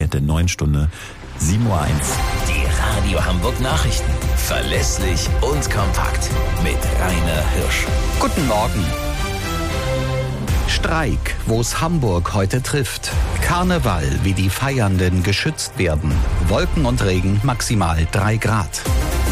mit der neuen Stunde 7:01 Uhr. Die Radio Hamburg Nachrichten. Verlässlich und kompakt. Mit Rainer Hirsch. Guten Morgen. Streik, wo es Hamburg heute trifft. Karneval, wie die Feiernden geschützt werden. Wolken und Regen, maximal 3 Grad.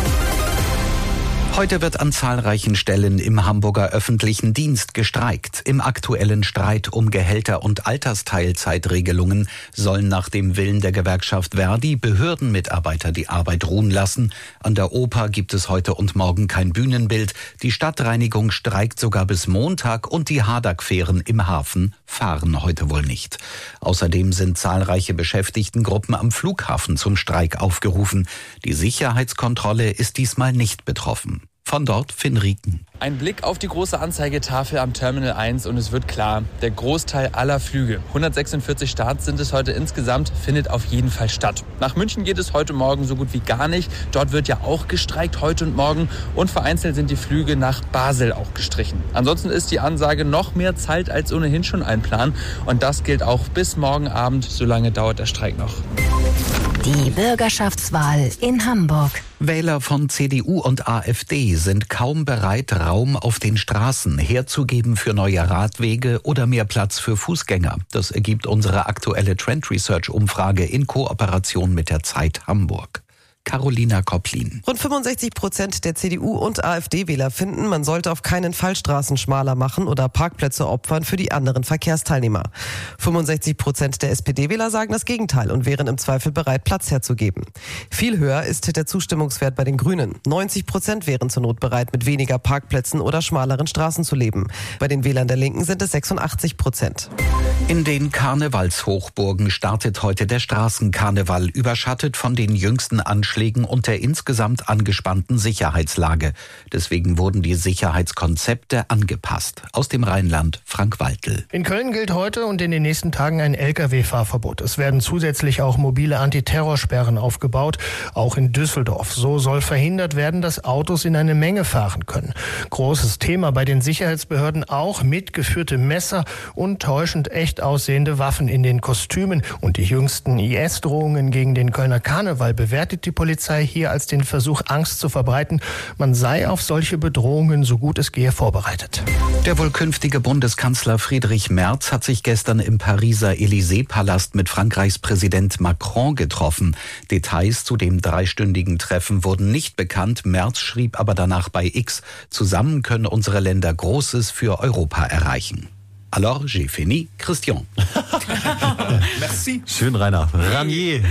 Heute wird an zahlreichen Stellen im Hamburger öffentlichen Dienst gestreikt. Im aktuellen Streit um Gehälter und Altersteilzeitregelungen sollen nach dem Willen der Gewerkschaft Verdi Behördenmitarbeiter die Arbeit ruhen lassen. An der Oper gibt es heute und morgen kein Bühnenbild. Die Stadtreinigung streikt sogar bis Montag und die Hadak-Fähren im Hafen fahren heute wohl nicht. Außerdem sind zahlreiche Beschäftigtengruppen am Flughafen zum Streik aufgerufen. Die Sicherheitskontrolle ist diesmal nicht betroffen. Von dort Finn Rieken. Ein Blick auf die große Anzeigetafel am Terminal 1 und es wird klar, der Großteil aller Flüge, 146 Starts sind es heute insgesamt, findet auf jeden Fall statt. Nach München geht es heute Morgen so gut wie gar nicht. Dort wird ja auch gestreikt heute und morgen und vereinzelt sind die Flüge nach Basel auch gestrichen. Ansonsten ist die Ansage noch mehr Zeit als ohnehin schon ein Plan und das gilt auch bis morgen Abend, so lange dauert der Streik noch. Die Bürgerschaftswahl in Hamburg. Wähler von CDU und AfD sind kaum bereit, Raum auf den Straßen herzugeben für neue Radwege oder mehr Platz für Fußgänger. Das ergibt unsere aktuelle Trend Research Umfrage in Kooperation mit der Zeit Hamburg. Carolina Kopplin. Rund 65% der CDU- und AfD-Wähler finden, man sollte auf keinen Fall Straßen schmaler machen oder Parkplätze opfern für die anderen Verkehrsteilnehmer. 65% der SPD-Wähler sagen das Gegenteil und wären im Zweifel bereit, Platz herzugeben. Viel höher ist der Zustimmungswert bei den Grünen. 90% wären zur Not bereit, mit weniger Parkplätzen oder schmaleren Straßen zu leben. Bei den Wählern der Linken sind es 86%. In den Karnevalshochburgen startet heute der Straßenkarneval, überschattet von den jüngsten Anschlägen und der insgesamt angespannten Sicherheitslage. Deswegen wurden die Sicherheitskonzepte angepasst. Aus dem Rheinland, Frank Waltel. In Köln gilt heute und in den nächsten Tagen ein Lkw-Fahrverbot. Es werden zusätzlich auch mobile Antiterrorsperren aufgebaut, auch in Düsseldorf. So soll verhindert werden, dass Autos in eine Menge fahren können. Großes Thema bei den Sicherheitsbehörden auch mitgeführte Messer und täuschend echt aussehende Waffen in den Kostümen. Und die jüngsten IS-Drohungen gegen den Kölner Karneval bewertet die Polizei hier als den Versuch, Angst zu verbreiten. Man sei auf solche Bedrohungen so gut es gehe vorbereitet. Der wohl künftige Bundeskanzler Friedrich Merz hat sich gestern im Pariser Élysée-Palast mit Frankreichs Präsident Macron getroffen. Details zu dem 3-stündigen Treffen wurden nicht bekannt. Merz schrieb aber danach bei X: Zusammen können unsere Länder Großes für Europa erreichen. Alors, j'ai fini, Christian. Merci. Schön, Rainer. Ranier.